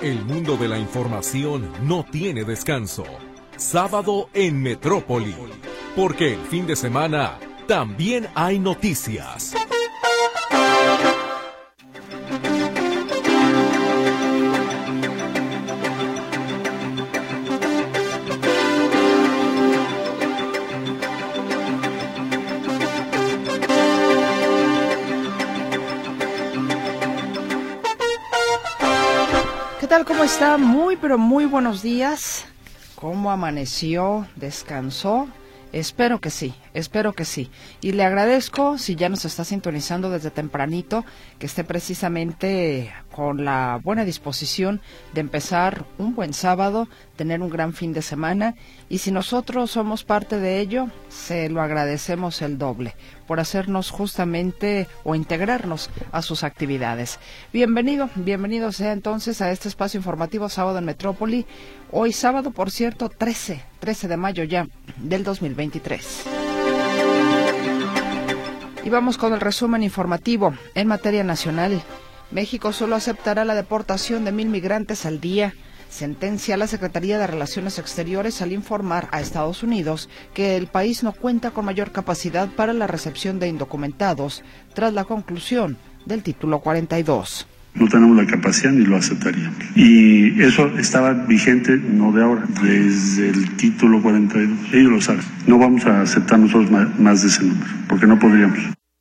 El mundo de la información no tiene descanso. Sábado en Metrópoli, porque el fin de semana también hay noticias. ¿Qué tal? ¿Cómo está? Muy, pero muy buenos días. ¿Cómo amaneció? ¿Descansó? Espero que sí, espero que sí. Y le agradezco, si ya nos está sintonizando desde tempranito, que esté precisamente con la buena disposición de empezar un buen sábado, tener un gran fin de semana. Y si nosotros somos parte de ello, se lo agradecemos el doble, por hacernos justamente o integrarnos a sus actividades. Bienvenido sea entonces a este espacio informativo Sábado en Metrópoli. Hoy sábado, por cierto, 13 de mayo ya del 2023. Y vamos con el resumen informativo. En materia nacional, México solo aceptará la deportación de 1,000 migrantes al día. Sentencia la Secretaría de Relaciones Exteriores al informar a Estados Unidos que el país no cuenta con mayor capacidad para la recepción de indocumentados tras la conclusión del título 42. No tenemos la capacidad ni lo aceptaríamos. Y eso estaba vigente no de ahora, desde el título 42. Ellos lo saben. No vamos a aceptar nosotros más de ese número, porque no podríamos.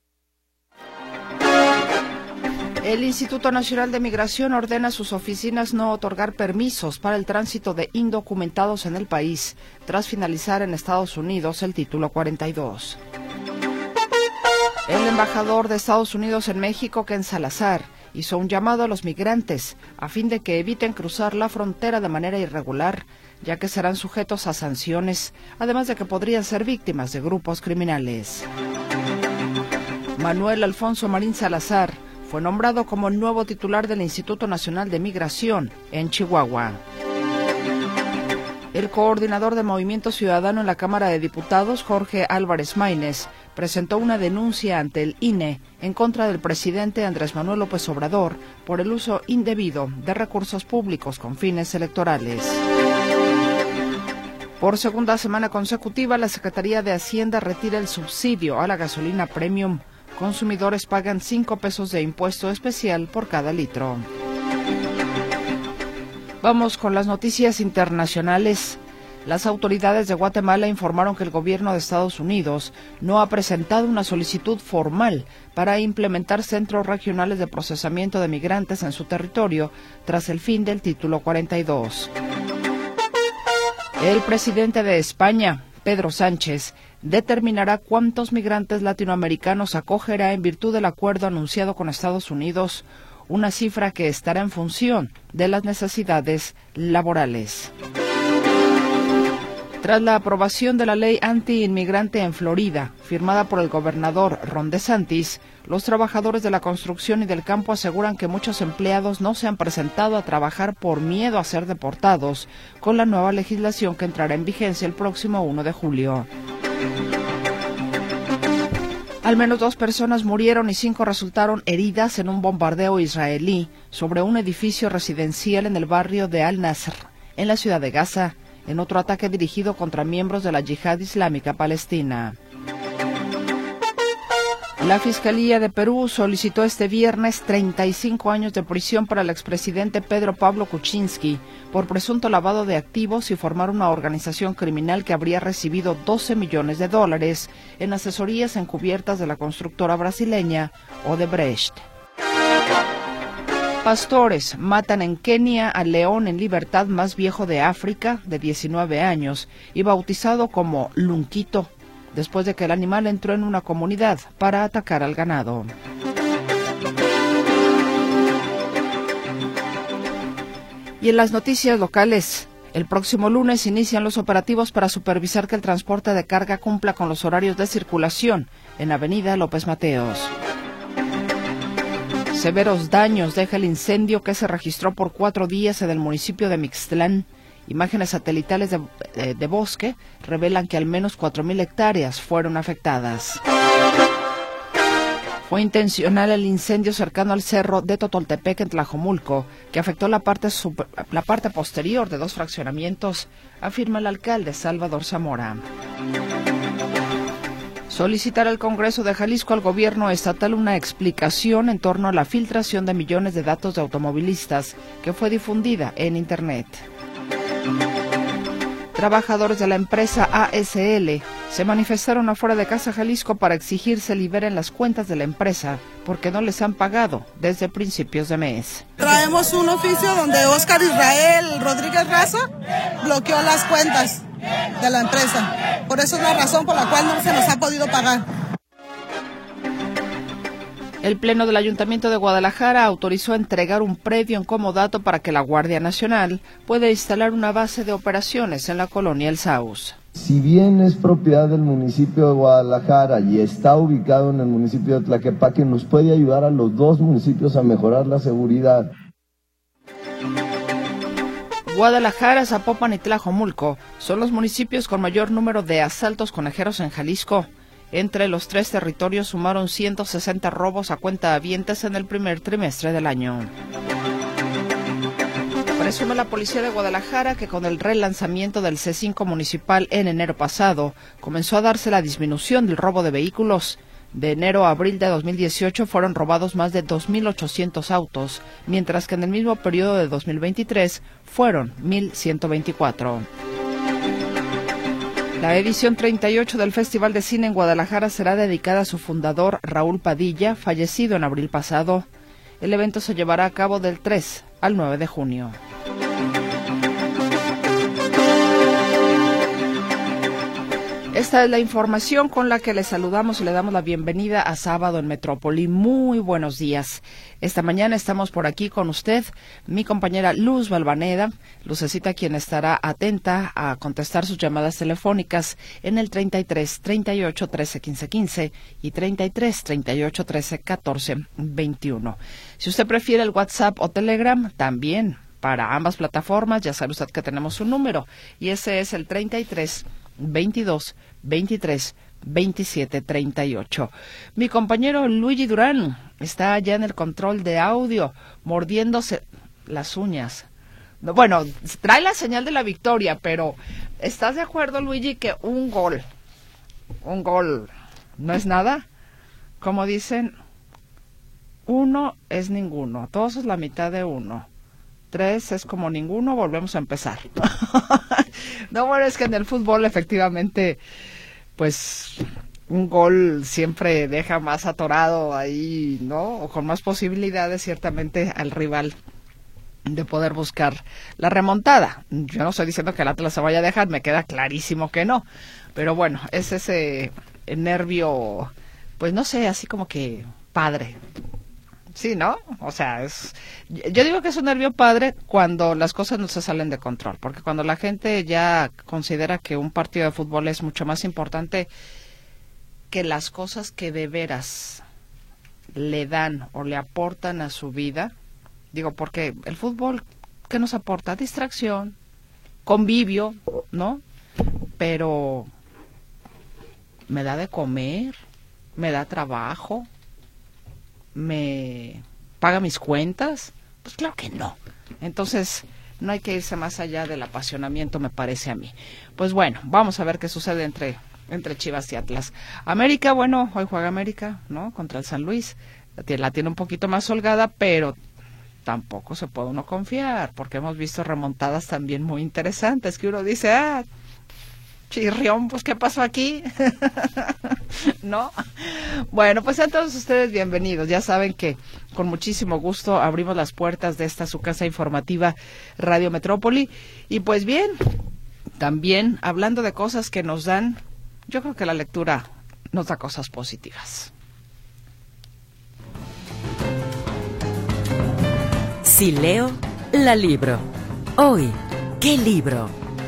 El Instituto Nacional de Migración ordena a sus oficinas no otorgar permisos para el tránsito de indocumentados en el país, tras finalizar en Estados Unidos el título 42. El embajador de Estados Unidos en México, Ken Salazar, hizo un llamado a los migrantes a fin de que eviten cruzar la frontera de manera irregular, ya que serán sujetos a sanciones, además de que podrían ser víctimas de grupos criminales. Manuel Alfonso Marín Salazar fue nombrado como nuevo titular del Instituto Nacional de Migración en Chihuahua. El coordinador de Movimiento Ciudadano en la Cámara de Diputados, Jorge Álvarez Maínez, presentó una denuncia ante el INE en contra del presidente Andrés Manuel López Obrador por el uso indebido de recursos públicos con fines electorales. Por segunda semana consecutiva, la Secretaría de Hacienda retira el subsidio a la gasolina premium. Consumidores pagan 5 pesos de impuesto especial por cada litro. Vamos con las noticias internacionales. Las autoridades de Guatemala informaron que el gobierno de Estados Unidos no ha presentado una solicitud formal para implementar centros regionales de procesamiento de migrantes en su territorio tras el fin del título 42. El presidente de España, Pedro Sánchez, determinará cuántos migrantes latinoamericanos acogerá en virtud del acuerdo anunciado con Estados Unidos, una cifra que estará en función de las necesidades laborales. Tras la aprobación de la ley anti-inmigrante en Florida, firmada por el gobernador Ron DeSantis, los trabajadores de la construcción y del campo aseguran que muchos empleados no se han presentado a trabajar por miedo a ser deportados con la nueva legislación que entrará en vigencia el próximo 1 de julio. Al menos 2 personas murieron y 5 resultaron heridas en un bombardeo israelí sobre un edificio residencial en el barrio de Al-Nasr, en la ciudad de Gaza, en otro ataque dirigido contra miembros de la Yihad Islámica Palestina. La Fiscalía de Perú solicitó este viernes 35 años de prisión para el expresidente Pedro Pablo Kuczynski por presunto lavado de activos y formar una organización criminal que habría recibido $12 millones en asesorías encubiertas de la constructora brasileña Odebrecht. Pastores matan en Kenia al león en libertad más viejo de África, de 19 años, y bautizado como Lunquito, después de que el animal entró en una comunidad para atacar al ganado. Y en las noticias locales, el próximo lunes inician los operativos para supervisar que el transporte de carga cumpla con los horarios de circulación en Avenida López Mateos. Severos daños deja el incendio que se registró por 4 días en el municipio de Mixtlán. Imágenes satelitales de bosque revelan que al menos 4,000 hectáreas fueron afectadas. Fue intencional el incendio cercano al cerro de Totoltepec en Tlajomulco, que afectó la parte posterior de 2 fraccionamientos, afirma el alcalde Salvador Zamora. Solicitar al Congreso de Jalisco al gobierno estatal una explicación en torno a la filtración de millones de datos de automovilistas que fue difundida en Internet. Trabajadores de la empresa ASL se manifestaron afuera de Casa Jalisco para exigir se liberen las cuentas de la empresa porque no les han pagado desde principios de mes. Traemos un oficio donde Óscar Israel Rodríguez Raza bloqueó las cuentas de la empresa. Por eso es la razón por la cual no se nos ha podido pagar. El Pleno del Ayuntamiento de Guadalajara autorizó entregar un predio en comodato para que la Guardia Nacional pueda instalar una base de operaciones en la colonia El Sauz. Si bien es propiedad del municipio de Guadalajara y está ubicado en el municipio de Tlaquepaque, nos puede ayudar a los 2 municipios a mejorar la seguridad. Guadalajara, Zapopan y Tlajomulco son los municipios con mayor número de asaltos conejeros en Jalisco. Entre los 3 territorios sumaron 160 robos a cuentahabientes en el primer trimestre del año. Presume la policía de Guadalajara que con el relanzamiento del C5 municipal en enero pasado comenzó a darse la disminución del robo de vehículos. De enero a abril de 2018 fueron robados más de 2.800 autos, mientras que en el mismo periodo de 2023 fueron 1.124. La edición 38 del Festival de Cine en Guadalajara será dedicada a su fundador, Raúl Padilla, fallecido en abril pasado. El evento se llevará a cabo del 3 al 9 de junio. Esta es la información con la que le saludamos y le damos la bienvenida a Sábado en Metrópoli. Muy buenos días. Esta mañana estamos por aquí con usted, mi compañera Luz Balvaneda, Lucecita, quien estará atenta a contestar sus llamadas telefónicas en el 33 38 13 15 15 y 33 38 13 14 21. Si usted prefiere el WhatsApp o Telegram, también para ambas plataformas, ya sabe usted que tenemos un número y ese es el 33 22 23 27 38. Mi compañero Luigi Durán está allá en el control de audio, mordiéndose las uñas. Bueno, trae la señal de la victoria, pero ¿estás de acuerdo, Luigi, que un gol no es nada? Como dicen, 1 es ninguno, 2 es la mitad de 1. 3 es como ninguno, volvemos a empezar. No, bueno, es que en el fútbol efectivamente, pues un gol siempre deja más atorado ahí, ¿no? O con más posibilidades ciertamente al rival de poder buscar la remontada. Yo no estoy diciendo que el Atlas se vaya a dejar, me queda clarísimo que no. Pero bueno, es ese nervio, pues no sé, así como que padre. Sí, ¿no? O sea, yo digo que es un nervio padre cuando las cosas no se salen de control, porque cuando la gente ya considera que un partido de fútbol es mucho más importante que las cosas que de veras le dan o le aportan a su vida, digo, porque el fútbol, ¿qué nos aporta? Distracción, convivio, ¿no? Pero me da de comer, me da trabajo, me paga mis cuentas, pues claro que no. Entonces no hay que irse más allá del apasionamiento, me parece a mí. Pues bueno, vamos a ver qué sucede entre Chivas y Atlas. América, bueno, hoy juega América, ¿no? Contra el San Luis, la tiene un poquito más holgada, pero tampoco se puede uno confiar, porque hemos visto remontadas también muy interesantes, que uno dice, chirrión, pues ¿qué pasó aquí? ¿No? Bueno, pues a todos ustedes bienvenidos. Ya saben que con muchísimo gusto abrimos las puertas de esta su casa informativa Radio Metrópoli. Y pues bien, también hablando de cosas que nos dan, yo creo que la lectura nos da cosas positivas. Si leo, la libro. Hoy, ¿qué libro?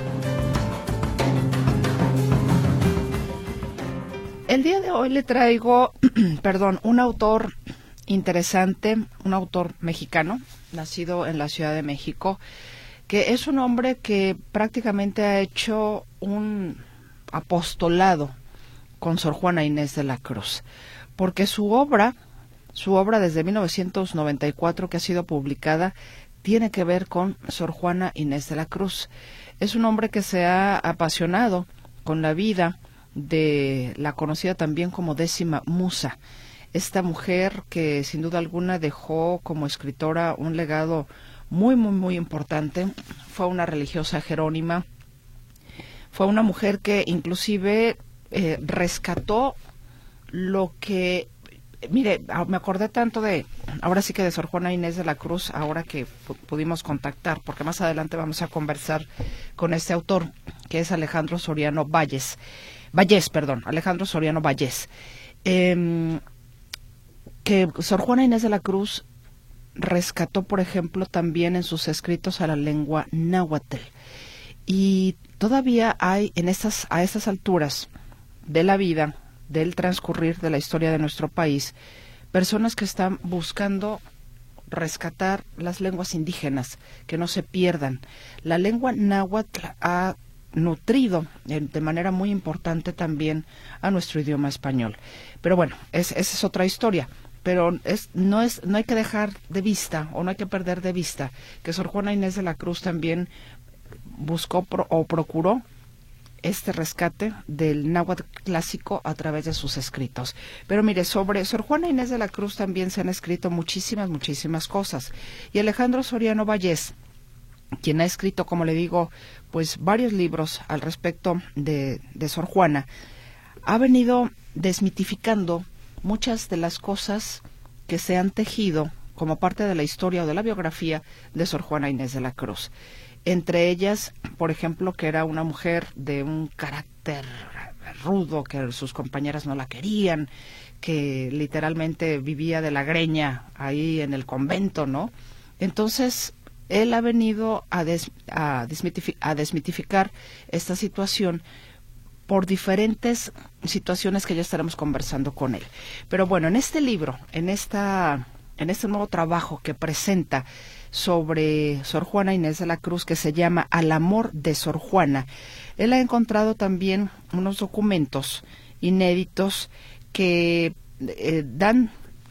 El día de hoy le traigo, un autor interesante, un autor mexicano, nacido en la Ciudad de México, que es un hombre que prácticamente ha hecho un apostolado con Sor Juana Inés de la Cruz, porque su obra su obra desde 1994 que ha sido publicada tiene que ver con Sor Juana Inés de la Cruz. Es un hombre que se ha apasionado con la vida de la conocida también como Décima Musa. Esta mujer que sin duda alguna dejó como escritora un legado muy, muy, muy importante. Fue una religiosa jerónima. Fue una mujer que inclusive rescató lo que... Mire, me acordé tanto ahora sí que de Sor Juana Inés de la Cruz, ahora que pudimos contactar, porque más adelante vamos a conversar con este autor, que es Alejandro Soriano Vallés, Alejandro Soriano Vallés. Que Sor Juana Inés de la Cruz rescató, por ejemplo, también en sus escritos a la lengua náhuatl. Y todavía hay a estas alturas de la vida, del transcurrir de la historia de nuestro país, personas que están buscando rescatar las lenguas indígenas, que no se pierdan. La lengua náhuatl ha nutrido de manera muy importante también a nuestro idioma español. Pero bueno, esa es otra historia. Pero no hay que dejar de vista, o no hay que perder de vista, que Sor Juana Inés de la Cruz también buscó o procuró este rescate del náhuatl clásico a través de sus escritos. Pero mire, sobre Sor Juana Inés de la Cruz también se han escrito muchísimas, muchísimas cosas. Y Alejandro Soriano Vallés, quien ha escrito, como le digo, pues varios libros al respecto de Sor Juana, ha venido desmitificando muchas de las cosas que se han tejido como parte de la historia o de la biografía de Sor Juana Inés de la Cruz. Entre ellas, por ejemplo, que era una mujer de un carácter rudo, que sus compañeras no la querían, que literalmente vivía de la greña ahí en el convento, ¿no? Entonces, él ha venido a desmitificar esta situación por diferentes situaciones que ya estaremos conversando con él. Pero bueno, en este libro, en este nuevo trabajo que presenta sobre Sor Juana Inés de la Cruz, que se llama Al amor de Sor Juana, él ha encontrado también unos documentos inéditos que dan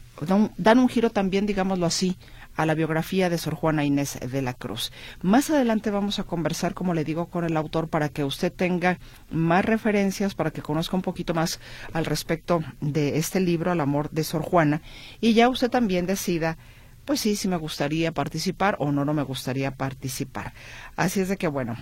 un giro también, digámoslo así, a la biografía de Sor Juana Inés de la Cruz. Más adelante vamos a conversar, como le digo, con el autor para que usted tenga más referencias, para que conozca un poquito más al respecto de este libro, Al amor de Sor Juana, y ya usted también decida, pues sí, si me gustaría participar o no me gustaría participar. Así es de que, bueno,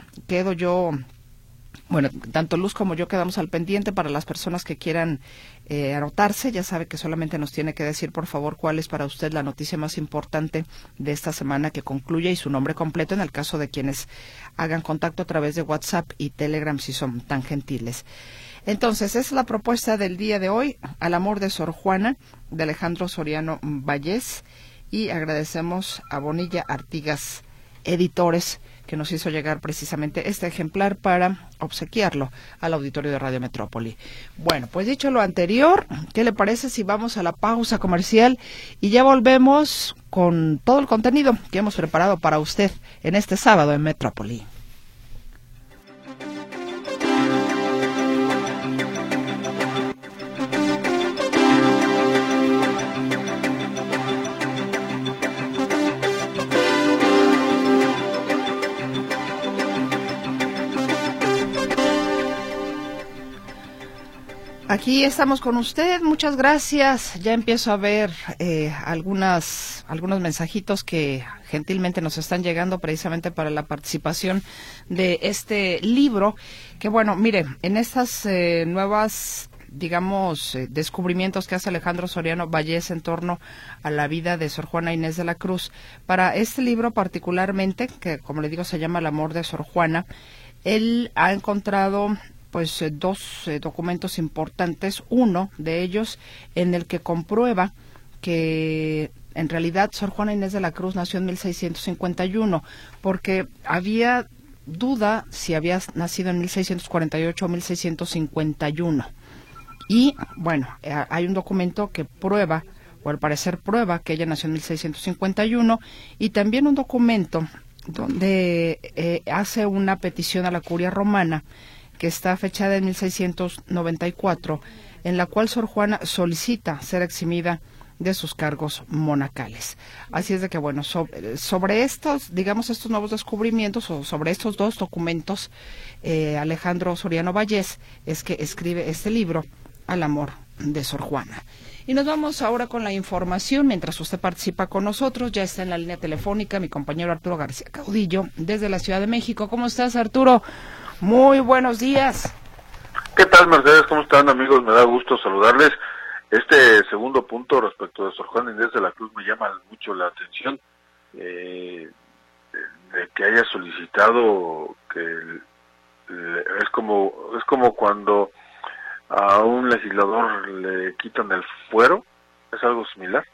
tanto Luz como yo quedamos al pendiente. Para las personas que quieran anotarse, ya sabe que solamente nos tiene que decir, por favor, cuál es para usted la noticia más importante de esta semana que concluye y su nombre completo, en el caso de quienes hagan contacto a través de WhatsApp y Telegram, si son tan gentiles. Entonces, esa es la propuesta del día de hoy, Al amor de Sor Juana, de Alejandro Soriano Vallés, y agradecemos a Bonilla Artigas Editores, que nos hizo llegar precisamente este ejemplar para obsequiarlo al auditorio de Radio Metrópoli. Bueno, pues dicho lo anterior, ¿qué le parece si vamos a la pausa comercial y ya volvemos con todo el contenido que hemos preparado para usted en este sábado en Metrópoli? Aquí estamos con usted, muchas gracias. Ya empiezo a ver algunos mensajitos que gentilmente nos están llegando precisamente para la participación de este libro. Que bueno, mire, en estas nuevas, digamos, descubrimientos que hace Alejandro Soriano Vallés en torno a la vida de Sor Juana Inés de la Cruz, para este libro particularmente, que como le digo se llama El amor de Sor Juana, él ha encontrado pues dos documentos importantes, uno de ellos en el que comprueba que en realidad Sor Juana Inés de la Cruz nació en 1651, porque había duda si había nacido en 1648 o 1651. Y bueno, hay un documento que prueba, o al parecer prueba, que ella nació en 1651, y también un documento donde hace una petición a la curia romana que está fechada en 1694, en la cual Sor Juana solicita ser eximida de sus cargos monacales. Así es de que, bueno, sobre estos, digamos, estos nuevos descubrimientos o sobre estos dos documentos, Alejandro Soriano Vallés es que escribe este libro, Al amor de Sor Juana. Y nos vamos ahora con la información. Mientras usted participa con nosotros, ya está en la línea telefónica mi compañero Arturo García Caudillo, desde la Ciudad de México. ¿Cómo estás, Arturo? Muy buenos días. ¿Qué tal, Mercedes? ¿Cómo están, amigos? Me da gusto saludarles. Este segundo punto respecto de Sor Juana Inés de la Cruz me llama mucho la atención, de que haya solicitado que es como cuando a un legislador le quitan el fuero. ¿Es algo similar?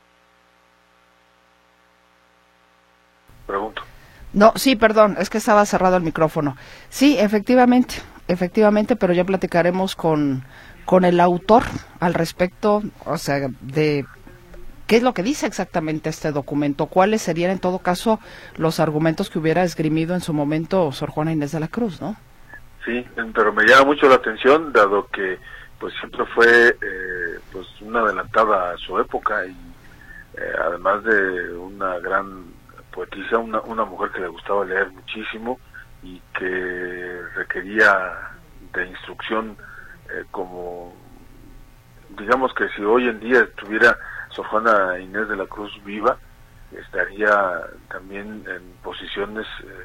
Pregunto. No, sí, perdón, es que estaba cerrado el micrófono. Sí, efectivamente, pero ya platicaremos con el autor al respecto, o sea, de qué es lo que dice exactamente este documento, cuáles serían en todo caso los argumentos que hubiera esgrimido en su momento Sor Juana Inés de la Cruz, ¿no? Sí, pero me llama mucho la atención, dado que pues siempre fue pues una adelantada a su época y además de una gran poetisa, una mujer que le gustaba leer muchísimo y que requería de instrucción, como digamos que si hoy en día estuviera Sor Juana Inés de la Cruz viva, estaría también en posiciones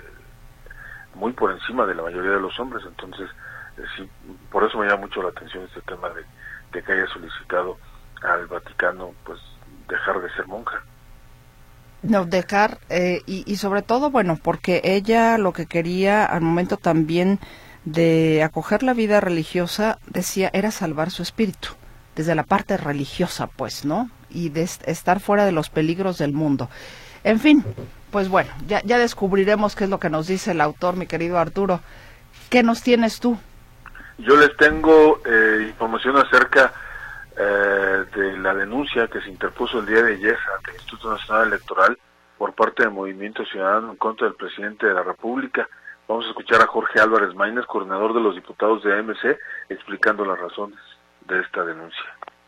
muy por encima de la mayoría de los hombres. Entonces sí, por eso me llama mucho la atención este tema de que haya solicitado al Vaticano pues dejar de ser monja. No, dejar, y sobre todo, bueno, porque ella lo que quería al momento también de acoger la vida religiosa, decía, era salvar su espíritu, desde la parte religiosa, pues, ¿no? Y de estar fuera de los peligros del mundo. En fin, pues bueno, ya descubriremos qué es lo que nos dice el autor, mi querido Arturo. ¿Qué nos tienes tú? Yo les tengo información acerca de la denuncia que se interpuso el día de ayer ante el Instituto Nacional Electoral por parte del Movimiento Ciudadano en contra del presidente de la República. Vamos a escuchar a Jorge Álvarez Maínez, coordinador de los diputados de MC, explicando las razones de esta denuncia.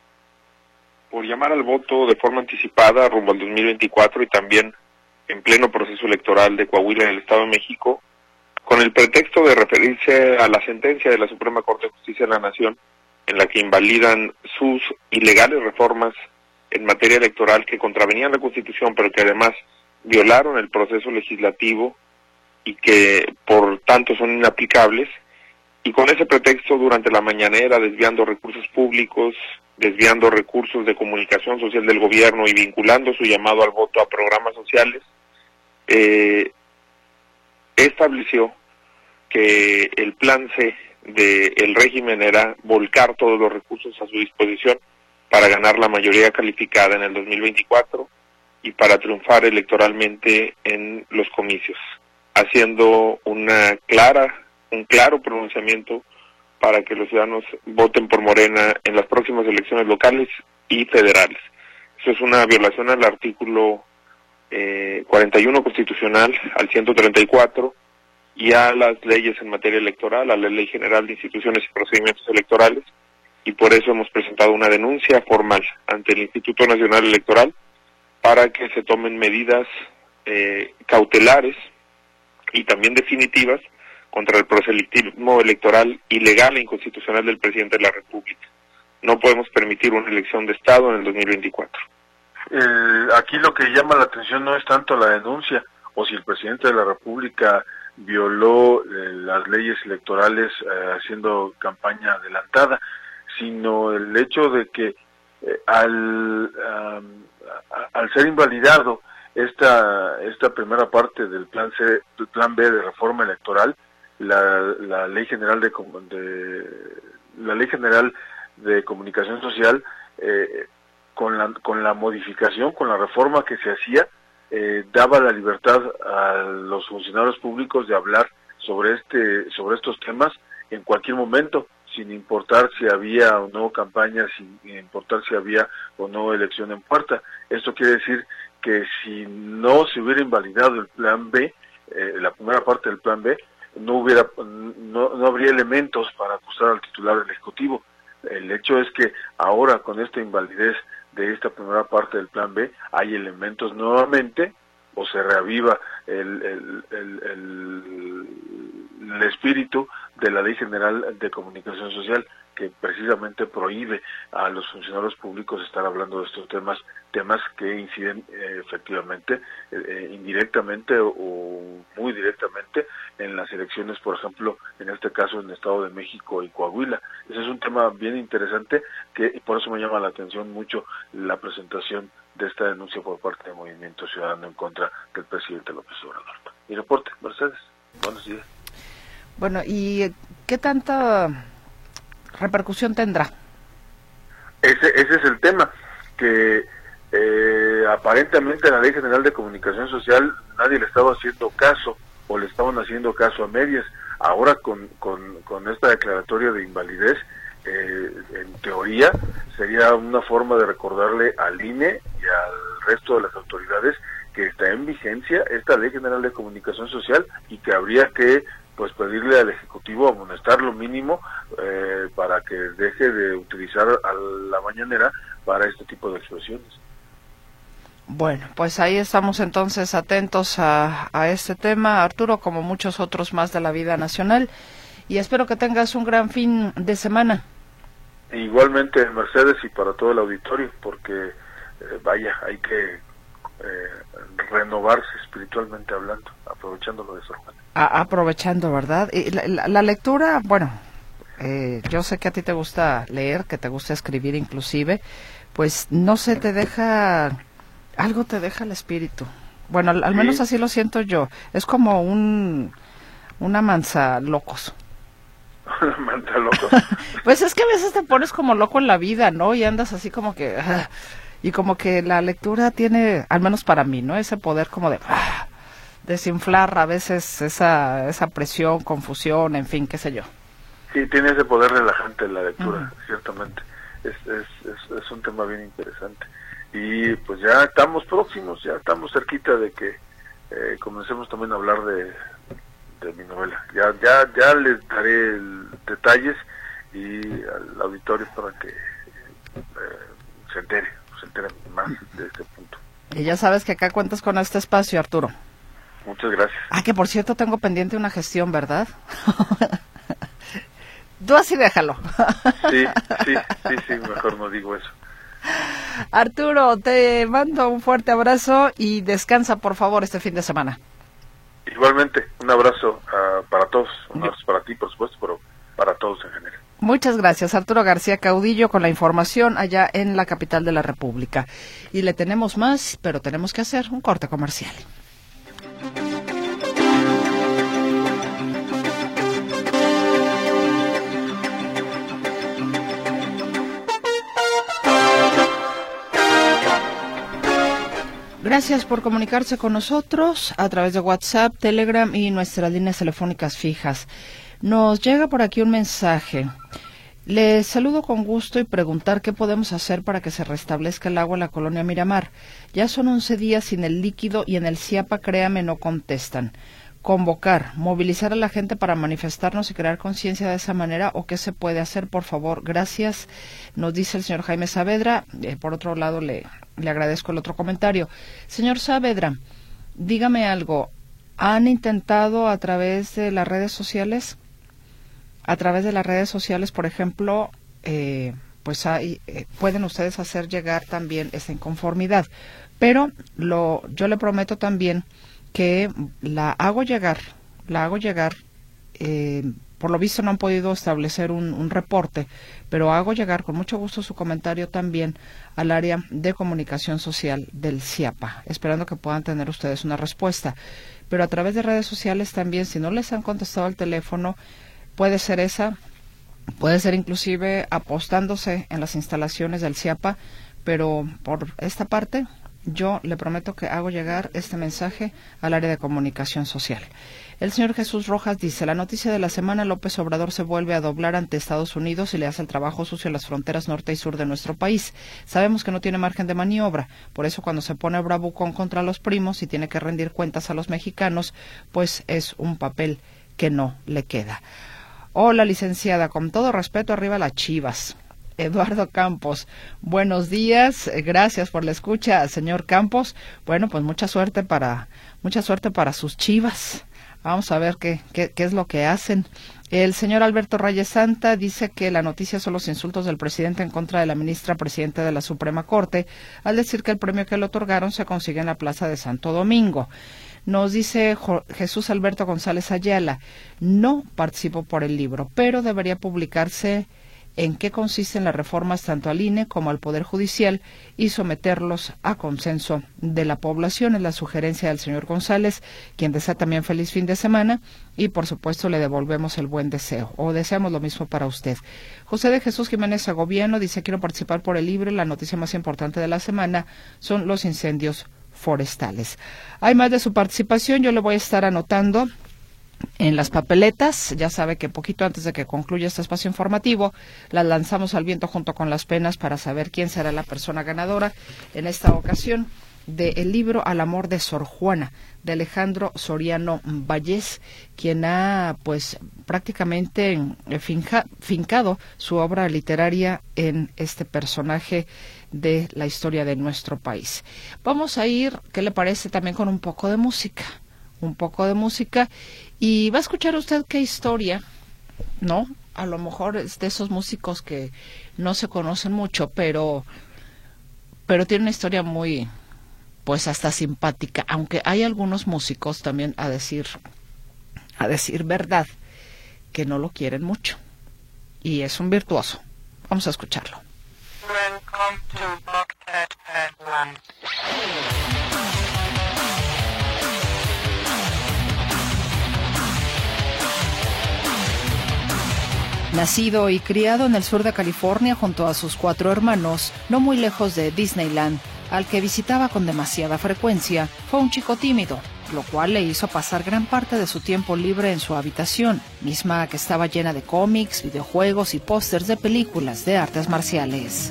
Por llamar al voto de forma anticipada rumbo al 2024 y también en pleno proceso electoral de Coahuila en el Estado de México, con el pretexto de referirse a la sentencia de la Suprema Corte de Justicia de la Nación, en la que invalidan sus ilegales reformas en materia electoral que contravenían la Constitución, pero que además violaron el proceso legislativo y que por tanto son inaplicables, y con ese pretexto durante la mañanera, desviando recursos públicos, desviando recursos de comunicación social del gobierno y vinculando su llamado al voto a programas sociales, estableció que el plan C del régimen era volcar todos los recursos a su disposición para ganar la mayoría calificada en el 2024 y para triunfar electoralmente en los comicios, haciendo un claro pronunciamiento para que los ciudadanos voten por Morena en las próximas elecciones locales y federales. Eso es una violación al artículo 41 constitucional, al 134, y a las leyes en materia electoral, a la Ley General de Instituciones y Procedimientos Electorales, y por eso hemos presentado una denuncia formal ante el Instituto Nacional Electoral para que se tomen medidas cautelares y también definitivas contra el proselitismo electoral ilegal e inconstitucional del presidente de la República. No podemos permitir una elección de Estado en el 2024. Aquí lo que llama la atención no es tanto la denuncia o si el presidente de la República violó las leyes electorales haciendo campaña adelantada, sino el hecho de que al ser invalidado esta primera parte del plan C, del plan B de reforma electoral, la ley general de comunicación social, con la modificación, con la reforma que se hacía, daba la libertad a los funcionarios públicos de hablar sobre estos temas en cualquier momento, sin importar si había o no campaña, sin importar si había o no elección en puerta. Esto quiere decir que si no se hubiera invalidado el plan B, la primera parte del plan B, no habría elementos para acusar al titular del Ejecutivo. El hecho es que ahora, con esta invalidez de esta primera parte del Plan B hay elementos nuevamente, o se reaviva el espíritu de la Ley General de Comunicación Social, que precisamente prohíbe a los funcionarios públicos estar hablando de estos temas que inciden efectivamente, indirectamente o muy directamente en las elecciones, por ejemplo, en este caso en el Estado de México y Coahuila. Ese es un tema bien interesante, que por eso me llama la atención mucho la presentación de esta denuncia por parte del Movimiento Ciudadano en contra del presidente López Obrador. Mi reporte, Mercedes. Buenos días. Bueno, ¿y qué tanta repercusión tendrá? Ese es el tema, que aparentemente la Ley General de Comunicación Social nadie le estaba haciendo caso, o le estaban haciendo caso a medias. Ahora con esta declaratoria de invalidez, en teoría sería una forma de recordarle al INE y al resto de las autoridades que está en vigencia esta Ley General de Comunicación Social, y que habría que pedirle al Ejecutivo amonestar lo mínimo para que deje de utilizar a la mañanera para este tipo de expresiones. Bueno, pues ahí estamos entonces atentos a este tema, Arturo, como muchos otros más de la vida nacional, y espero que tengas un gran fin de semana. Igualmente, Mercedes, y para todo el auditorio, porque hay que renovarse espiritualmente hablando, aprovechando lo de Sor Juana. Aprovechando, ¿verdad? Y la lectura, bueno, yo sé que a ti te gusta leer, que te gusta escribir inclusive, pues no sé, algo te deja el espíritu. Bueno, al menos así lo siento yo. Es como una mansa locos. Mansa locos. Pues es que a veces te pones como loco en la vida, ¿no? Y andas así como que... y como que la lectura tiene, al menos para mí, ¿no? Ese poder como de... desinflar a veces esa presión, confusión, en fin, qué sé yo. Sí, tiene ese poder relajante la lectura, ciertamente. Es un tema bien interesante. Y pues ya estamos próximos, ya estamos cerquita de que comencemos también a hablar de mi novela. Ya les daré detalles y al auditorio para que se entere más de este punto. Y ya sabes que acá cuentas con este espacio, Arturo. Muchas gracias. Que por cierto tengo pendiente una gestión, ¿verdad? Tú así déjalo. Sí, mejor no digo eso. Arturo, te mando un fuerte abrazo y descansa, por favor, este fin de semana. Igualmente, un abrazo para todos, un abrazo para ti, por supuesto, pero para todos en general. Muchas gracias, Arturo García Caudillo, con la información allá en la capital de la República. Y le tenemos más, pero tenemos que hacer un corte comercial. Gracias por comunicarse con nosotros a través de WhatsApp, Telegram y nuestras líneas telefónicas fijas. Nos llega por aquí un mensaje. Les saludo con gusto y preguntar qué podemos hacer para que se restablezca el agua en la colonia Miramar. Ya son 11 días sin el líquido y en el CIAPA, créame, no contestan. Convocar, movilizar a la gente para manifestarnos y crear conciencia de esa manera, o qué se puede hacer, por favor. Gracias, nos dice el señor Jaime Saavedra. Por otro lado, le agradezco el otro comentario. Señor Saavedra, dígame algo. ¿Han intentado a través de las redes sociales? A través de las redes sociales, por ejemplo, pueden ustedes hacer llegar también esa inconformidad. Pero yo le prometo también que la hago llegar, por lo visto no han podido establecer un reporte, pero hago llegar con mucho gusto su comentario también al área de comunicación social del CIAPA, esperando que puedan tener ustedes una respuesta. Pero a través de redes sociales también, si no les han contestado al teléfono, puede ser inclusive apostándose en las instalaciones del CIAPA, pero por esta parte yo le prometo que hago llegar este mensaje al área de comunicación social. El señor Jesús Rojas dice: la noticia de la semana: López Obrador se vuelve a doblar ante Estados Unidos y le hace el trabajo sucio en las fronteras norte y sur de nuestro país. Sabemos que no tiene margen de maniobra, por eso cuando se pone bravucón contra los primos y tiene que rendir cuentas a los mexicanos, pues es un papel que no le queda. Hola, licenciada, con todo respeto, arriba las Chivas. Eduardo Campos, buenos días, gracias por la escucha, señor Campos. Bueno, pues mucha suerte para sus Chivas. Vamos a ver qué es lo que hacen. El señor Alberto Reyes Santa dice que la noticia son los insultos del presidente en contra de la ministra presidenta de la Suprema Corte, al decir que el premio que le otorgaron se consigue en la Plaza de Santo Domingo. Nos dice Jesús Alberto González Ayala, no participo por el libro, pero debería publicarse en qué consisten las reformas tanto al INE como al Poder Judicial y someterlos a consenso de la población. Es la sugerencia del señor González, quien desea también feliz fin de semana y por supuesto le devolvemos el buen deseo, o deseamos lo mismo para usted. José de Jesús Jiménez Agobiano dice, quiero participar por el libro, la noticia más importante de la semana son los incendios forestales. Hay más de su participación, yo le voy a estar anotando en las papeletas. Ya sabe que poquito antes de que concluya este espacio informativo, las lanzamos al viento junto con las penas para saber quién será la persona ganadora en esta ocasión del libro Al amor de Sor Juana, de Alejandro Soriano Vallés, quien ha pues prácticamente fincado su obra literaria en este personaje de la historia de nuestro país. Vamos a ir, ¿qué le parece?, también con un poco de música. Y va a escuchar usted qué historia, ¿no? A lo mejor es de esos músicos que no se conocen mucho, pero tiene una historia muy, pues hasta simpática, aunque hay algunos músicos también, a decir verdad, que no lo quieren mucho. Y es un virtuoso. Vamos a escucharlo. Welcome to Buckhead Headlands. Nacido y criado en el sur de California junto a sus 4 hermanos, no muy lejos de Disneyland, al que visitaba con demasiada frecuencia, fue un chico tímido, lo cual le hizo pasar gran parte de su tiempo libre en su habitación, misma que estaba llena de cómics, videojuegos y pósters de películas de artes marciales.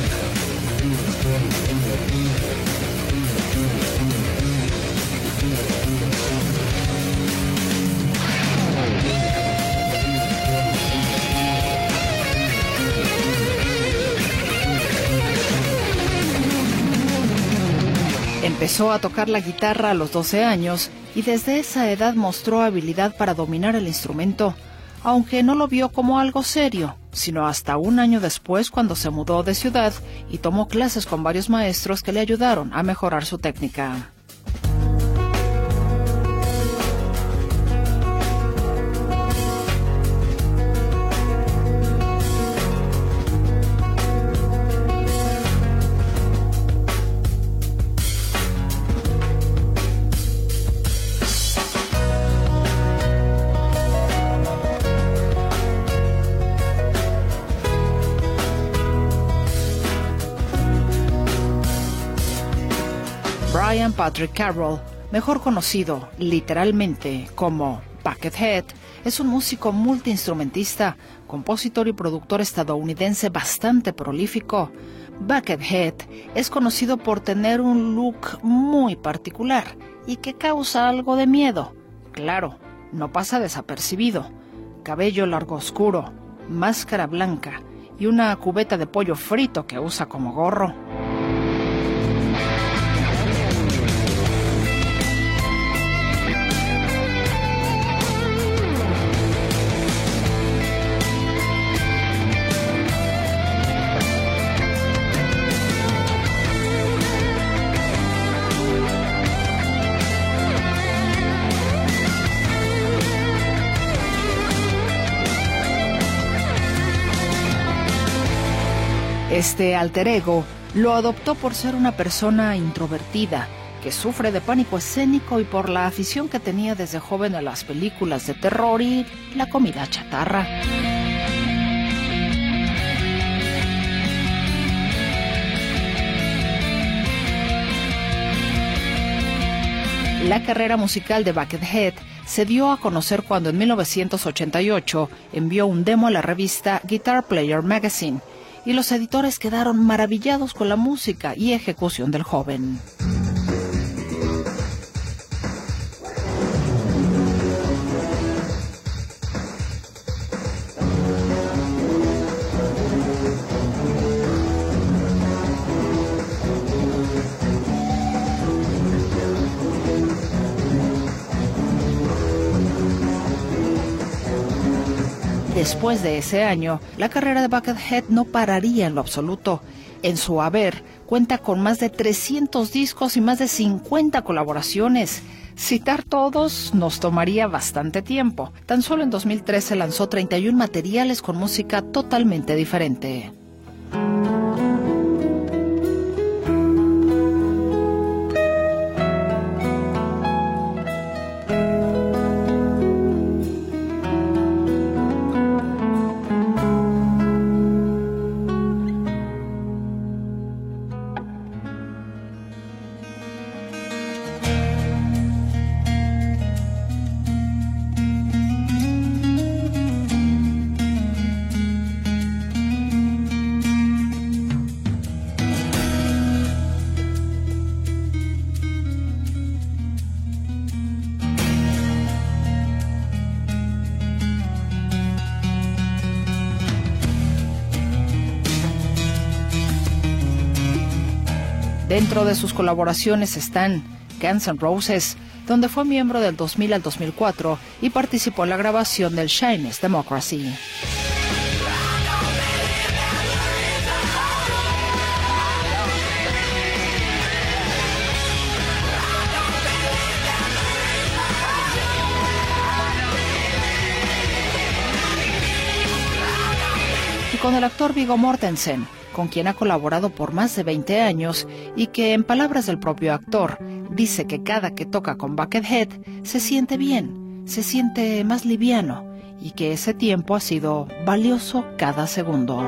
Empezó a tocar la guitarra a los 12 años y desde esa edad mostró habilidad para dominar el instrumento, aunque no lo vio como algo serio, sino hasta un año después cuando se mudó de ciudad y tomó clases con varios maestros que le ayudaron a mejorar su técnica. Brian Patrick Carroll, mejor conocido literalmente como Buckethead, es un músico multiinstrumentista, compositor y productor estadounidense bastante prolífico. Buckethead es conocido por tener un look muy particular y que causa algo de miedo. Claro, no pasa desapercibido. Cabello largo oscuro, máscara blanca y una cubeta de pollo frito que usa como gorro. Este alter ego lo adoptó por ser una persona introvertida, que sufre de pánico escénico y por la afición que tenía desde joven a las películas de terror y la comida chatarra. La carrera musical de Buckethead se dio a conocer cuando en 1988 envió un demo a la revista Guitar Player Magazine, y los editores quedaron maravillados con la música y ejecución del joven. Después de ese año, la carrera de Buckethead no pararía en lo absoluto. En su haber, cuenta con más de 300 discos y más de 50 colaboraciones. Citar todos nos tomaría bastante tiempo. Tan solo en 2013 lanzó 31 materiales con música totalmente diferente. Dentro de sus colaboraciones están Guns N' Roses, donde fue miembro del 2000 al 2004 y participó en la grabación del Chinese Democracy. Y con el actor Viggo Mortensen, con quien ha colaborado por más de 20 años y que, en palabras del propio actor, dice que cada que toca con Buckethead se siente bien, se siente más liviano y que ese tiempo ha sido valioso cada segundo.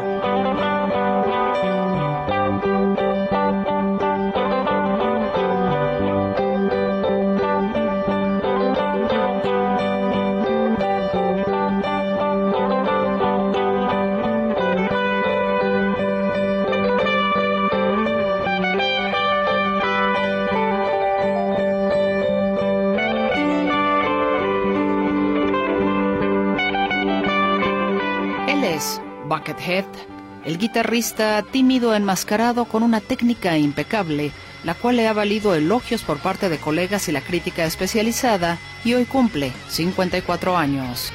Buckethead, el guitarrista tímido enmascarado con una técnica impecable, la cual le ha valido elogios por parte de colegas y la crítica especializada, y hoy cumple 54 años.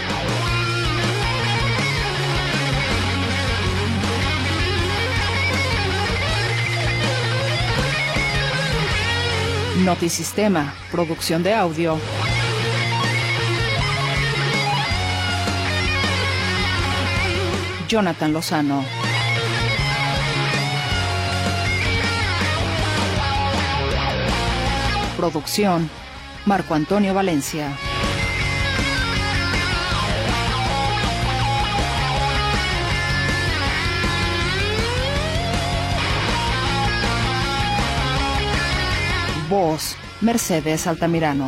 Notisistema, producción de audio. Jonathan Lozano. Producción, Marco Antonio Valencia. Voz, Mercedes Altamirano.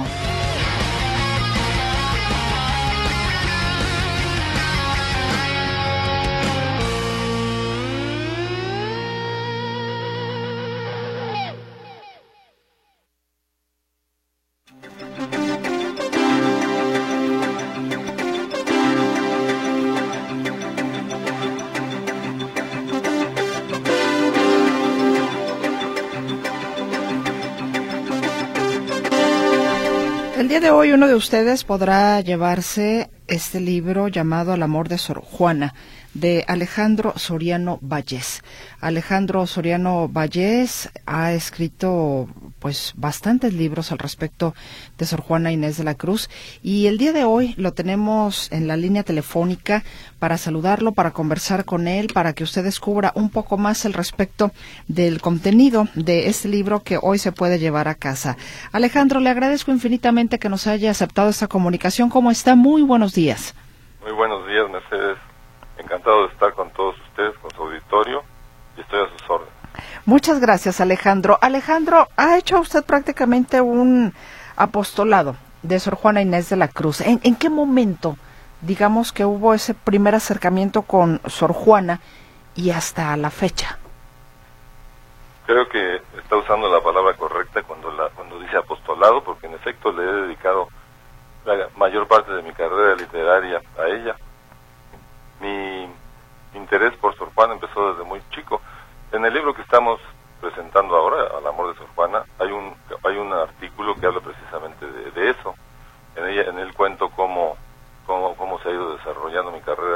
El día de hoy uno de ustedes podrá llevarse este libro llamado El amor de Sor Juana, de Alejandro Soriano Vallés. Alejandro Soriano Vallés ha escrito pues bastantes libros al respecto de Sor Juana Inés de la Cruz, y el día de hoy lo tenemos en la línea telefónica para saludarlo, para conversar con él, para que usted descubra un poco más al respecto del contenido de este libro que hoy se puede llevar a casa. Alejandro, le agradezco infinitamente que nos haya aceptado esta comunicación. ¿Cómo está? Muy buenos días. Muy buenos días, Mercedes. Encantado de estar con todos ustedes, con su auditorio, y estoy a sus órdenes. Muchas gracias, Alejandro. Alejandro, ha hecho usted prácticamente un apostolado de Sor Juana Inés de la Cruz. ¿En qué momento, digamos, que hubo ese primer acercamiento con Sor Juana y hasta la fecha? Creo que está usando la palabra correcta cuando dice apostolado, porque en efecto le he dedicado la mayor parte de mi carrera literaria a ella. Mi interés por Sor Juana empezó desde muy chico. En el libro que estamos presentando ahora, Al amor de Sor Juana, hay un artículo que habla precisamente de eso. En él cuento cómo se ha ido desarrollando mi carrera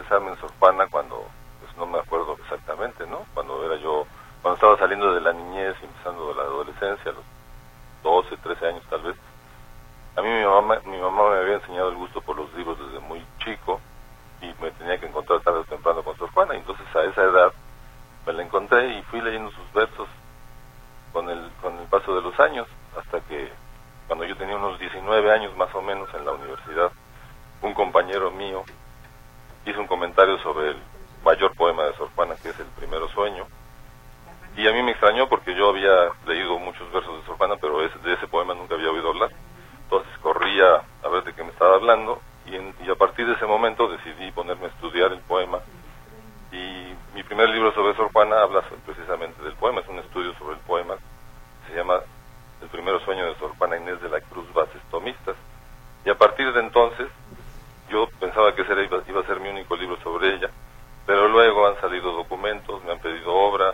interesarme en Sor Juana cuando, pues no me acuerdo exactamente, ¿no? Cuando estaba saliendo de la niñez y empezando de la adolescencia, a los 12, 13 años tal vez. A mí mi mamá me había enseñado el gusto por los libros desde muy chico y me tenía que encontrar tarde o temprano con Sor Juana, y entonces a esa edad me la encontré y fui leyendo sus versos con el paso de los años, hasta que cuando yo tenía unos 19 años más o menos en la universidad, un compañero mío hizo un comentario sobre el mayor poema de Sor Juana, que es El Primero Sueño, y a mí me extrañó porque yo había leído muchos versos de Sor Juana, pero de ese poema nunca había oído hablar. Entonces corría a ver de qué me estaba hablando, y a partir de ese momento decidí ponerme a estudiar el poema, y mi primer libro sobre Sor Juana habla precisamente del poema, es un estudio sobre el poema, se llama El Primero Sueño de Sor Juana Inés de la Cruz Bases Tomistas, y a partir de entonces yo pensaba que ese iba a ser mi único libro sobre ella, pero luego han salido documentos, me han pedido obra,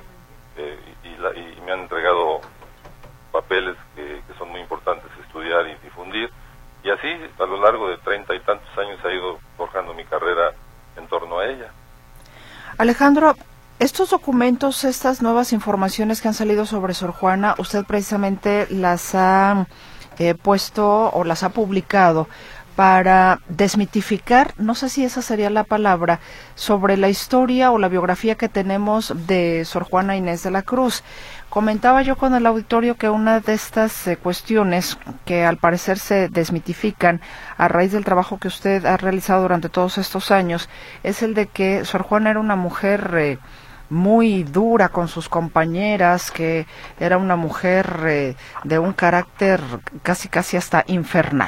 y me han entregado papeles que son muy importantes estudiar y difundir, y así a lo largo de 30 y tantos años ha ido forjando mi carrera en torno a ella. Alejandro, estos documentos, estas nuevas informaciones que han salido sobre Sor Juana, usted precisamente las ha puesto o las ha publicado para desmitificar, no sé si esa sería la palabra, sobre la historia o la biografía que tenemos de Sor Juana Inés de la Cruz. Comentaba yo con el auditorio que una de estas cuestiones que al parecer se desmitifican a raíz del trabajo que usted ha realizado durante todos estos años es el de que Sor Juana era una mujer muy dura con sus compañeras, que era una mujer de un carácter casi hasta infernal.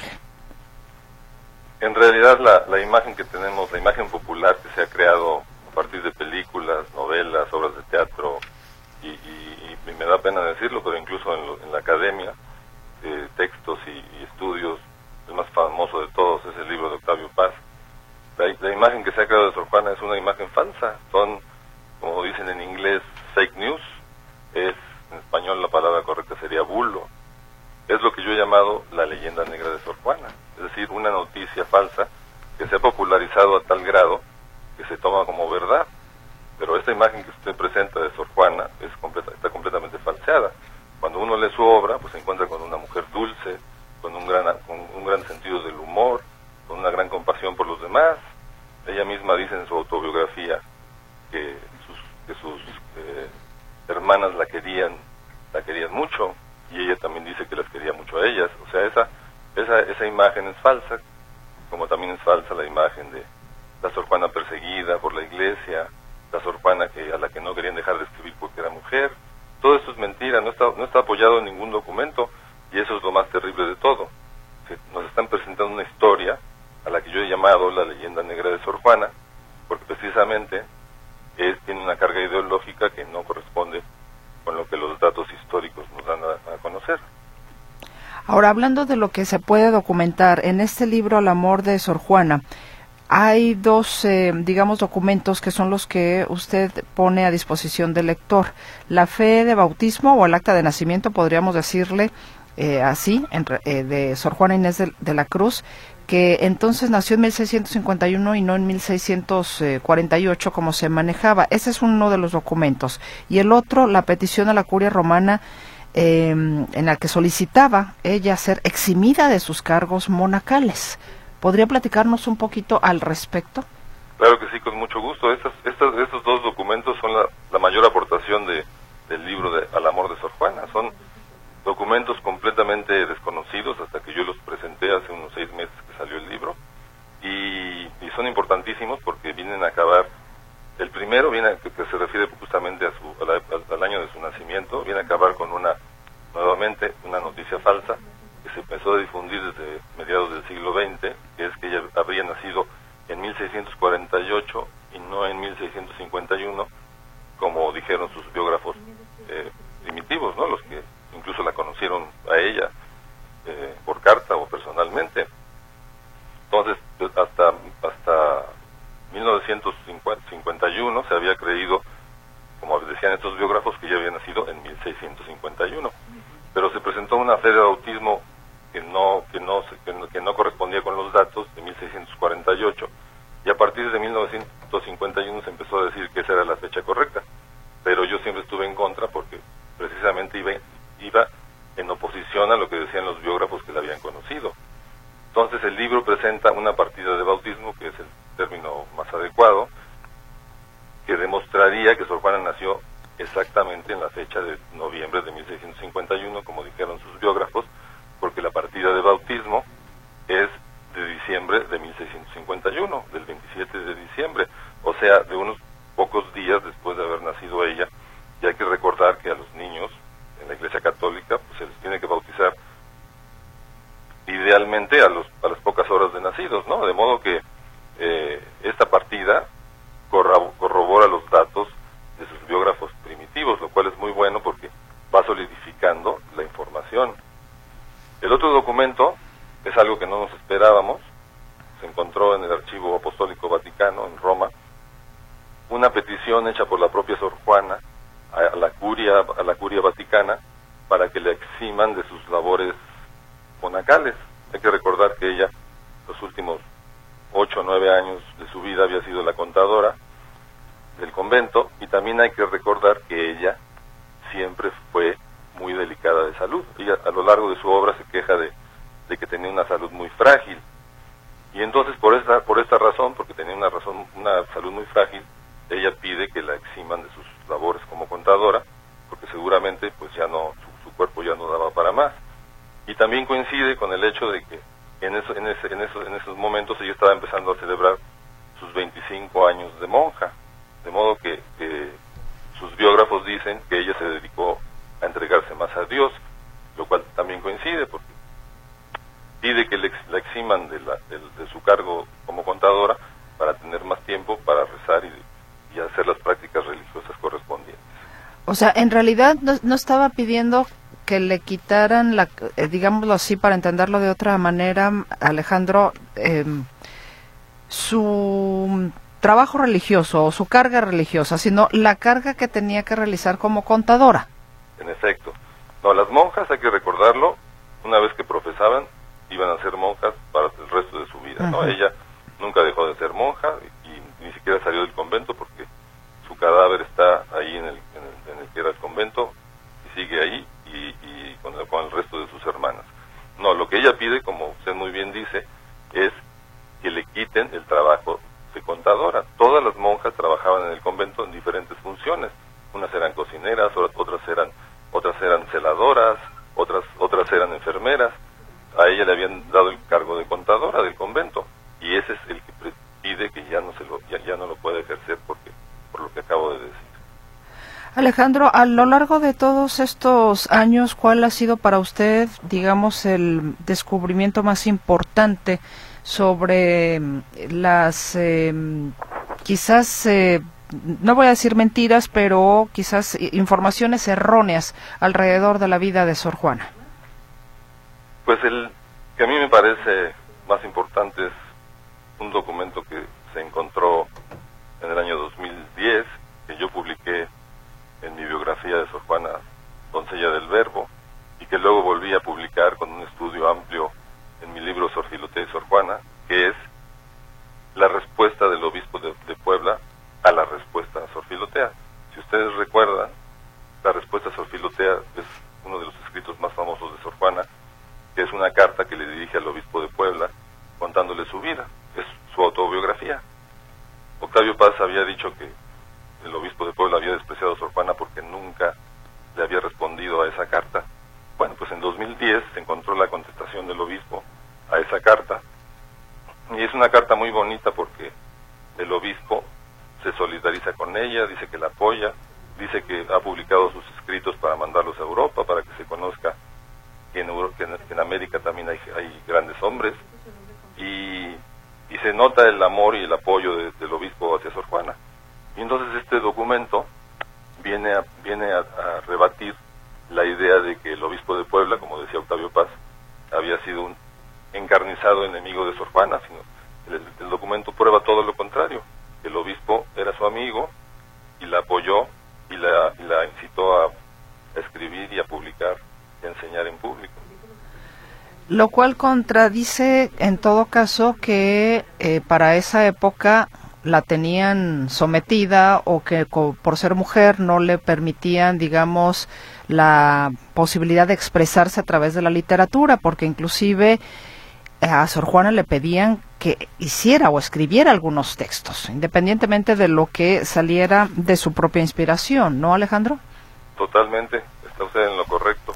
En realidad la imagen que tenemos, la imagen popular que se ha creado a partir de películas, novelas, obras de teatro, y me da pena decirlo, pero incluso en la academia, textos y estudios, el más famoso de todos es el libro de Octavio Paz. La imagen que se ha creado de Sor Juana es una imagen falsa, son, como dicen en inglés, fake news, en español la palabra correcta sería bulo. Es lo que yo he llamado la leyenda negra de Sor Juana, es decir, una noticia falsa que se ha popularizado a tal grado que se toma como verdad. Pero esta imagen que usted presenta de Sor Juana está completamente falseada. Cuando uno lee su obra, pues se encuentra con una mujer dulce, con un gran sentido del humor, con una gran compasión por los demás. Ella misma dice en su autobiografía que sus hermanas la querían mucho, y ella también dice que las quería mucho a ellas. O sea, esa imagen es falsa, como también es falsa la imagen de la Sor Juana perseguida por la Iglesia, la Sor Juana a la que no querían dejar de escribir porque era mujer. Todo esto es mentira, no está apoyado en ningún documento, y eso es lo más terrible de todo, que nos están presentando una historia a la que yo he llamado la leyenda negra de Sor Juana, porque precisamente tiene una carga ideológica que no corresponde con lo que los datos históricos nos dan a conocer. Ahora, hablando de lo que se puede documentar en este libro El amor de Sor Juana, hay dos, documentos que son los que usted pone a disposición del lector. La fe de bautismo o el acta de nacimiento, podríamos decirle así, de Sor Juana Inés de la Cruz, que entonces nació en 1651 y no en 1648 como se manejaba. Ese es uno de los documentos. Y el otro, la petición a la curia romana, en la que solicitaba ella ser eximida de sus cargos monacales. ¿Podría platicarnos un poquito al respecto? Claro que sí, con mucho gusto. Estos dos documentos son la mayor aportación del libro de Al amor de Sor Juana. Son documentos completamente desconocidos hasta que yo los presenté hace unos 6 meses que salió el libro, y son importantísimos porque vienen a acabar. El primero que se refiere justamente al año de su nacimiento, viene a acabar con nuevamente una noticia falsa que se empezó a difundir desde mediados del siglo XX, que es que ella habría nacido en 1648 y no en 1651, como dijeron sus biógrafos primitivos, ¿no? Los que incluso la conocieron a ella por carta o personalmente. Entonces, hasta 1951 se había creído, como decían estos biógrafos, que ella había nacido en 1651, pero se presentó una fe de bautismo que no correspondía con los datos de 1648, y a partir de 1950 Entonces el libro presenta una partida de bautismo, que es el término más adecuado, que demostraría que Sor Juana nació exactamente en la fecha de noviembre de 1651, como dijeron sus biógrafos, porque la partida de bautismo es de diciembre de 1651, del 27 de diciembre, o sea, de unos pocos días después de haber nacido ella. Y hay que recordar que a los niños en la Iglesia Católica pues se les tiene que bautizar idealmente a las pocas horas de nacidos, ¿no? De modo que esta partida corrobora los datos de sus biógrafos primitivos, lo cual es muy bueno porque va solidificando la información. El otro documento es algo que no nos esperábamos. Se encontró en el Archivo Apostólico Vaticano, en Roma, una petición hecha por la propia Sor Juana a la curia vaticana para que le eximan de sus labores monacales. Hay que recordar que ella, los últimos 8 o 9 años de su vida, había sido la contadora del convento, y también hay que recordar que ella siempre fue muy delicada de salud. Ella a lo largo de su obra se queja de que tenía una salud muy frágil, y entonces por esta razón, porque tenía una salud muy frágil, ella pide que la eximan de sus labores como contadora, porque seguramente pues ya no, su cuerpo ya no daba para más. Y también coincide con el hecho de que en esos momentos ella estaba empezando a celebrar sus 25 años de monja, de modo que sus biógrafos dicen que ella se dedicó a entregarse más a Dios, lo cual también coincide porque pide que la eximan de su cargo como contadora para tener más tiempo para rezar y hacer las prácticas religiosas correspondientes. O sea, en realidad no estaba pidiendo que le quitaran, digámoslo así, para entenderlo de otra manera, Alejandro, su trabajo religioso o su carga religiosa, sino la carga que tenía que realizar como contadora. En efecto. No, las monjas, hay que recordarlo, una vez que profesaban, iban a ser monjas para el resto de su vida, ¿no? Ella nunca dejó de ser monja y ni siquiera salió del convento porque su cadáver está ahí en el que era el convento y sigue ahí y con el resto de sus hermanas. No, lo que ella pide, como usted muy bien dice, es que le quiten el trabajo de contadora. Todas las monjas trabajaban en el convento en diferentes funciones. Unas eran cocineras, otras eran celadoras, otras eran enfermeras. A ella le habían dado el cargo de contadora del convento y ese es el que pide que ya no lo puede ejercer por lo que acabo de decir. Alejandro, a lo largo de todos estos años, ¿cuál ha sido para usted, digamos, el descubrimiento más importante sobre las, quizás, no voy a decir mentiras, pero quizás informaciones erróneas alrededor de la vida de Sor Juana? Pues el que a mí me parece más importante es un documento que se encontró en el año 2010, que yo publiqué en mi biografía de Sor Juana, doncella del Verbo, y que luego volví a publicar con un estudio amplio en mi libro Sor Filotea y Sor Juana, que es la respuesta del obispo de Puebla a la respuesta a Sor Filotea. Si ustedes recuerdan, la respuesta a Sor Filotea es uno de los escritos más famosos de Sor Juana, que es una carta que le dirige al obispo de Puebla contándole su vida, es su autobiografía. Octavio Paz había dicho que el obispo de Puebla había despreciado a Sor Juana porque nunca le había respondido a esa carta. Bueno, pues en 2010 se encontró la contestación del obispo a esa carta, y es una carta muy bonita porque el obispo se solidariza con ella, dice que la apoya, dice que ha publicado sus escritos para mandarlos a Europa, para que se conozca que en América también hay grandes hombres, y se nota el amor y el apoyo del obispo hacia Sor Juana. Y entonces este documento viene a rebatir la idea de que el obispo de Puebla, como decía Octavio Paz, había sido un encarnizado enemigo de Sor Juana, sino el documento prueba todo lo contrario. El obispo era su amigo y la apoyó y la incitó a escribir y a publicar y a enseñar en público. Lo cual contradice en todo caso que para esa época la tenían sometida o que por ser mujer no le permitían, digamos, la posibilidad de expresarse a través de la literatura, porque inclusive a Sor Juana le pedían que hiciera o escribiera algunos textos, independientemente de lo que saliera de su propia inspiración, ¿no, Alejandro? Totalmente, está usted en lo correcto.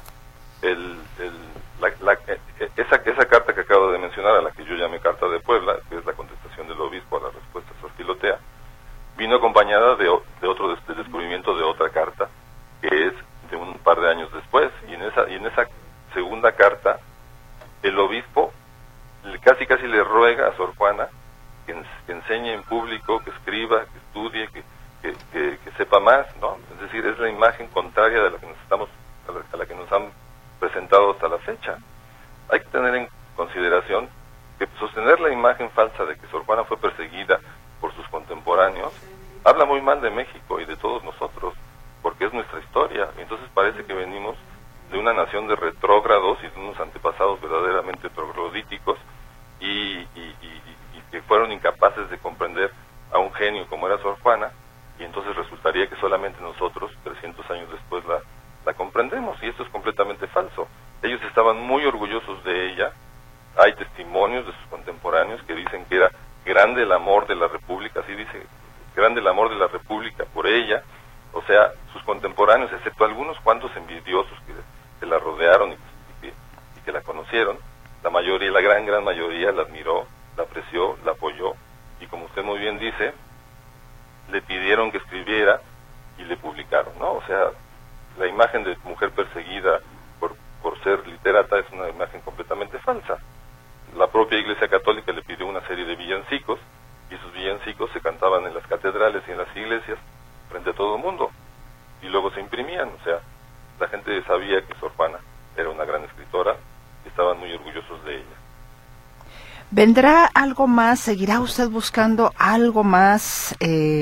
Esa carta que acabo de mencionar, a la que yo llamé Carta de Puebla, que es la contestación del obispo a la respuesta a Sor Filotea, vino acompañada de otro descubrimiento de otra carta, que es de un par de años después, y en esa segunda carta, el obispo casi le ruega a Sor Juana que enseñe en público, que escriba, que estudie, que sepa más, ¿no? Es decir, es la imagen contraria de la que a la que nos han presentado hasta la fecha. Hay que tener en consideración que sostener la imagen falsa de que Sor Juana fue perseguida por sus contemporáneos habla muy mal de México y de todos nosotros, porque es nuestra historia, y entonces parece que venimos de una nación de retrógrados y de unos antepasados verdaderamente troglodíticos y que fueron incapaces de comprender a un genio como era Sor Juana, y entonces resultaría que solamente nosotros, 300 años después, la comprendemos, y esto es completamente falso. Ellos estaban muy orgullosos de ella, hay testimonios de sus contemporáneos que dicen que era grande el amor de la República, así dice, grande el amor de la República por ella, o sea, sus contemporáneos, excepto algunos cuantos envidiosos que la rodearon y que la conocieron, la mayoría, la gran mayoría la admiró, la apreció, la apoyó, y como usted muy bien dice, le pidieron que escribiera y le publicaron, ¿no? O sea, la imagen de mujer perseguida por ser literata es una imagen completamente falsa. La propia Iglesia Católica le pidió una serie de villancicos, y esos villancicos se cantaban en las catedrales y en las iglesias frente a todo el mundo, y luego se imprimían. O sea, la gente sabía que Sor Juana era una gran escritora y estaban muy orgullosos de ella. ¿Vendrá algo más? ¿Seguirá usted buscando algo más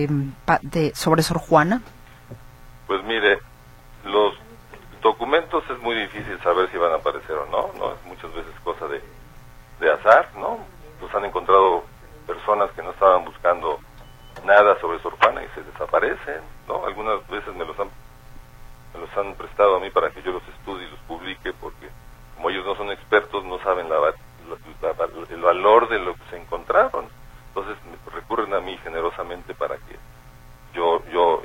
sobre Sor Juana? Pues mire, los documentos es muy difícil saber si van a aparecer o no, ¿no? Es muchas veces cosa de azar, ¿no? Los han encontrado personas que no estaban buscando nada sobre Sor Juana y se desaparecen, ¿no? Algunas veces me los han prestado a mí para que yo los estudie y los publique, porque como ellos no son expertos, no saben el valor de lo que se encontraron. Entonces recurren a mí generosamente para que yo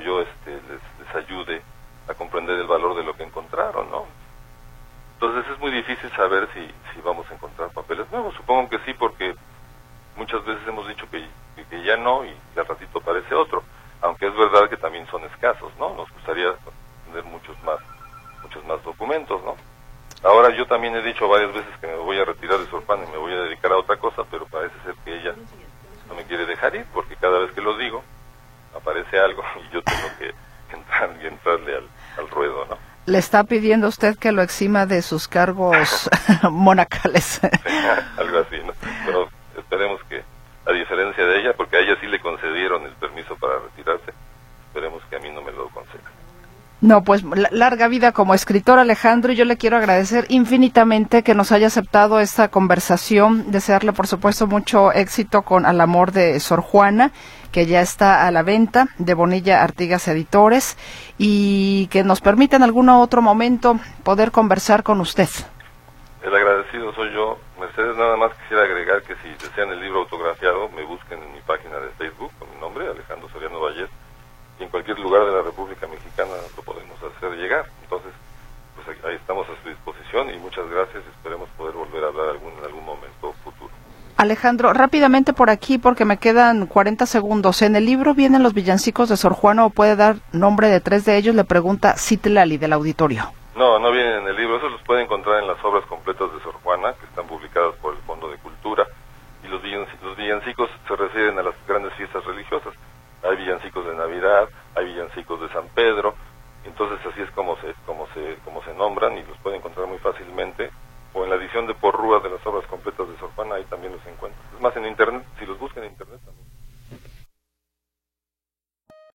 les ayude a comprender el valor de lo que encontraron, ¿no? Entonces es muy difícil saber si vamos a encontrar papeles nuevos. Supongo que sí, porque muchas veces hemos dicho que ya no, y al ratito aparece otro, aunque es verdad que también son escasos, ¿no? Nos gustaría tener muchos más documentos, ¿no? Ahora yo también he dicho varias veces que me voy a retirar de Sor Juana y me voy a dedicar a otra cosa, pero parece ser que ella no me quiere dejar ir, porque cada vez que lo digo aparece algo y yo tengo que entrarle al ruedo, ¿no? Le está pidiendo usted que lo exima de sus cargos monacales. Algo así, ¿no? Pero esperemos que, a diferencia de ella, porque a ella sí le concedieron el permiso para retirarse, esperemos que a mí no me lo conceda. No, pues larga vida como escritor, Alejandro, y yo le quiero agradecer infinitamente que nos haya aceptado esta conversación, desearle por supuesto mucho éxito con Al amor de Sor Juana, que ya está a la venta de Bonilla Artigas Editores, y que nos permita en algún otro momento poder conversar con usted. El agradecido soy yo. Mercedes, nada más quisiera agregar que si desean el libro autografiado, me busquen en mi página de Facebook con mi nombre, Alejandro Soriano Vallés, y en cualquier lugar de la República Mexicana lo podemos hacer llegar. Entonces, pues ahí estamos a su disposición, y muchas gracias. Esperemos poder volver a hablar en algún momento futuro. Alejandro, rápidamente por aquí, porque me quedan 40 segundos. ¿En el libro vienen los villancicos de Sor Juana o puede dar nombre de 3 de ellos? Le pregunta Citlali del auditorio. No vienen en el libro. Eso los puede encontrar en las obras completas de Sor Juana, que están publicadas por el Fondo de Cultura. Y los villancicos se refieren a las grandes fiestas religiosas. Hay villancicos de Navidad, hay villancicos de San Pedro. Entonces así es como se nombran, y los puede encontrar muy fácilmente. O en la edición de Porrúa de las obras completas de Sor Juana, ahí también los encuentran. Es más, en internet, si los buscan en internet también.